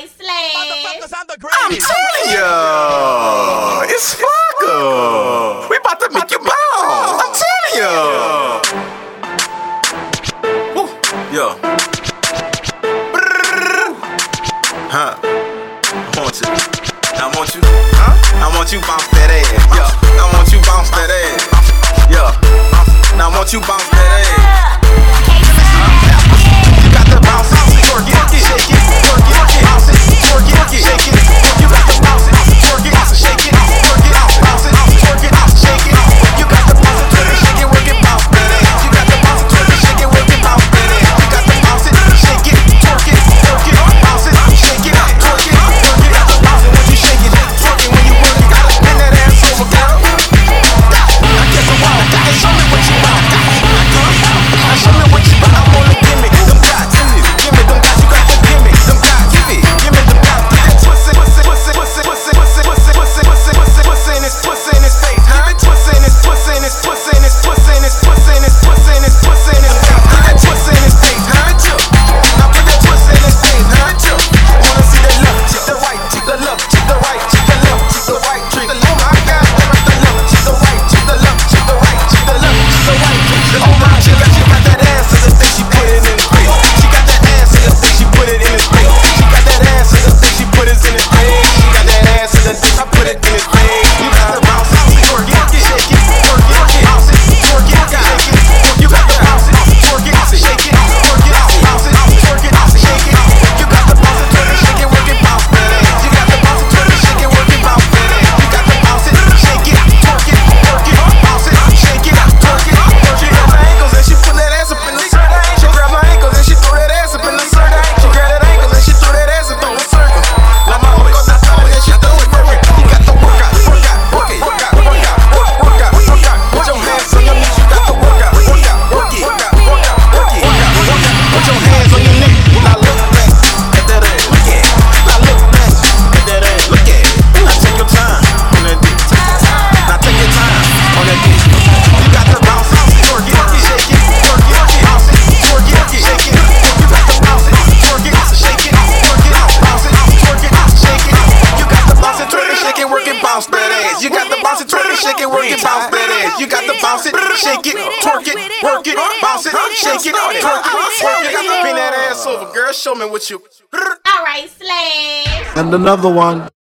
Alright, Slash. I'm telling ya, it's Flocka. We about to make you bounce. I'm telling ya. Woo. Yo. Huh. I want you. I want you bounce that ass. Yeah. I want you bounce that ass. Yeah. Now I want you bounce that ass. You got the bounce, twerk it, shake it, twerk it, bounce it, twerk it, shake it. You got the bounce it, twerk it, shake it, twerk it, bounce it, twerk it, shake it. You got the bounce it, twerk it, shake it, work it, bounce that ass. You got the bounce it, twerk it, shake it, work it, bounce that ass. You got the bounce it, shake it, twerk it, bounce it, shake it, twerk it, work it. Got the bounce it when you shake it, twerk it when you work it. Gotta spin that ass over, girl. I guess I'm wild, gotta show me what you want. Show me what you want. I wanna give me them dots, give me them dots. You got to give me them dots, give me them dots. Twist it, twist it, twist it, twist it, twist it, twist it, twist it, twist it, twist it in his, twist it in his face. Give it, twist it in his, twist it in his, twist it in his, twist it in his, twist it in his, twist it in his, twist it in his face. Twist it in his face, now put that twist in his face, wanna see the left cheek, the right cheek, the left cheek, the right cheek, the left cheek, the right cheek. Oh my God, the left cheek, the right cheek, the left cheek, the right cheek, the left cheek, the right cheek. Oh my God, she got that ass in the face, she put it in his face. She got that ass in the face, she put it in his face. She got that ass in the face, she put it in his face. She got that ass in the face, I put it in his face. You got the bounce, twerk it, shake it, twerk it, bounce it, twerk it, shake it. You got the bounce, twerk it, shake it, twerk it, bounce it, twerk it, shake it. You got the bounce, twerk it, shake it, work it, bounce that ass. You got the bounce, twerk it, shake it, work it, bounce that ass. You got the bounce, shake it, twerk it, bounce it, shake it, twerk it, work it. Grab my ankles and she put that ass up in the circle. She grab my ankles and she throw that ass up in the circle. She grab that ankle and she throw that ass up in the circle. Like my hook on that toe and she throw it, work it. You got the workout, work it, work out, work out, work out, work out. Put your hands on your knees, you got the workout, work out, work it, work out, work out, work it, work out, work out. Put your hands on your knees. Now look back at that ass, look at it. Now look back at that ass, look at it. Now take your time on that dick. Now take your time on that dick. You got the bounce, twerk it, shake it, twerk it, bounce it, twerk it, shake it. You got the bounce, twerk it, shake it, twerk it, bounce it, twerk it, shake it. You got the bounce, twerk it, shake it, work it, bounce that ass. You got the bounce, twerk it, shake it, work it, bounce that ass. You got the bounce, shake it, twerk it, work it, bounce it, shake it, twerk it, work it. Bring that ass over, girl. Show me what you. Alright, Slash. And another one.